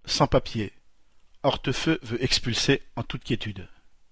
Sans-papiers. Hortefeux veut expulser en toute quiétude.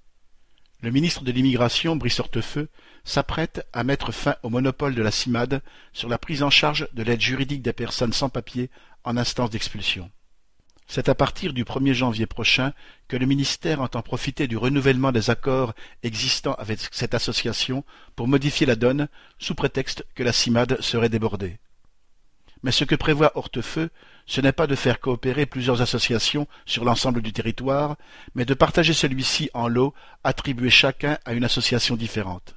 Le ministre de l'Immigration, Brice Hortefeux, s'apprête à mettre fin au monopole de la CIMAD sur la prise en charge de l'aide juridique des personnes sans papiers en instance d'expulsion. C'est à partir du 1er janvier prochain que le ministère entend profiter du renouvellement des accords existants avec cette association pour modifier la donne, sous prétexte que la CIMAD serait débordée. Mais ce que prévoit Hortefeux, ce n'est pas de faire coopérer plusieurs associations sur l'ensemble du territoire, mais de partager celui-ci en lots attribués chacun à une association différente.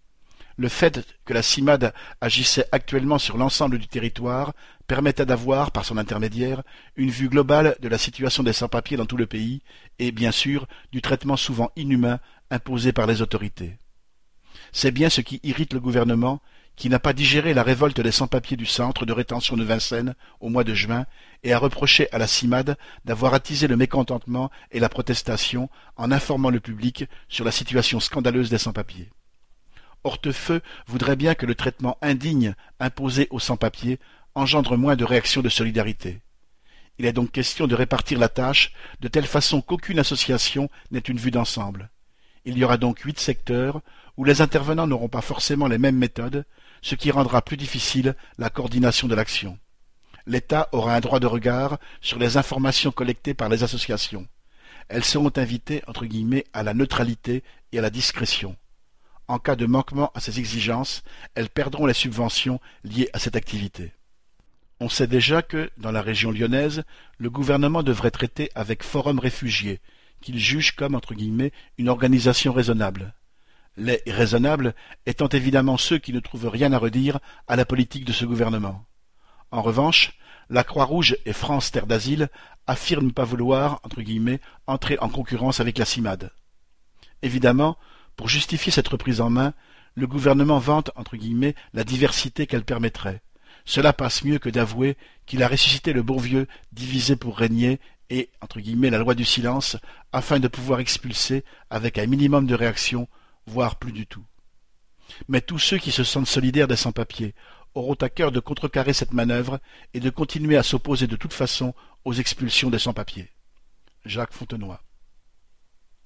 Le fait que la CIMAD agissait actuellement sur l'ensemble du territoire permettait d'avoir, par son intermédiaire, une vue globale de la situation des sans-papiers dans tout le pays et, bien sûr, du traitement souvent inhumain imposé par les autorités. C'est bien ce qui irrite le gouvernement, qui n'a pas digéré la révolte des sans-papiers du centre de rétention de Vincennes au mois de juin et a reproché à la CIMAD d'avoir attisé le mécontentement et la protestation en informant le public sur la situation scandaleuse des sans-papiers. Hortefeux voudrait bien que le traitement indigne imposé aux sans-papiers engendre moins de réactions de solidarité. Il est donc question de répartir la tâche de telle façon qu'aucune association n'ait une vue d'ensemble. Il y aura donc 8 secteurs où les intervenants n'auront pas forcément les mêmes méthodes, ce qui rendra plus difficile la coordination de l'action. L'État aura un droit de regard sur les informations collectées par les associations. Elles seront invitées, entre guillemets, à la neutralité et à la discrétion. En cas de manquement à ces exigences, elles perdront les subventions liées à cette activité. On sait déjà que, dans la région lyonnaise, le gouvernement devrait traiter avec Forum Réfugiés, qu'il juge comme, entre guillemets, une organisation raisonnable. Les raisonnables étant évidemment ceux qui ne trouvent rien à redire à la politique de ce gouvernement. En revanche, la Croix-Rouge et France Terre d'Asile affirment ne pas vouloir, entre guillemets, entrer en concurrence avec la CIMAD. Évidemment, pour justifier cette reprise en main, le gouvernement vante, entre guillemets, la diversité qu'elle permettrait. Cela passe mieux que d'avouer qu'il a ressuscité le bon vieux diviser pour régner et, entre guillemets, la loi du silence, afin de pouvoir expulser avec un minimum de réaction, voire plus du tout. Mais tous ceux qui se sentent solidaires des sans-papiers auront à cœur de contrecarrer cette manœuvre et de continuer à s'opposer de toute façon aux expulsions des sans-papiers. Jacques Fontenoy.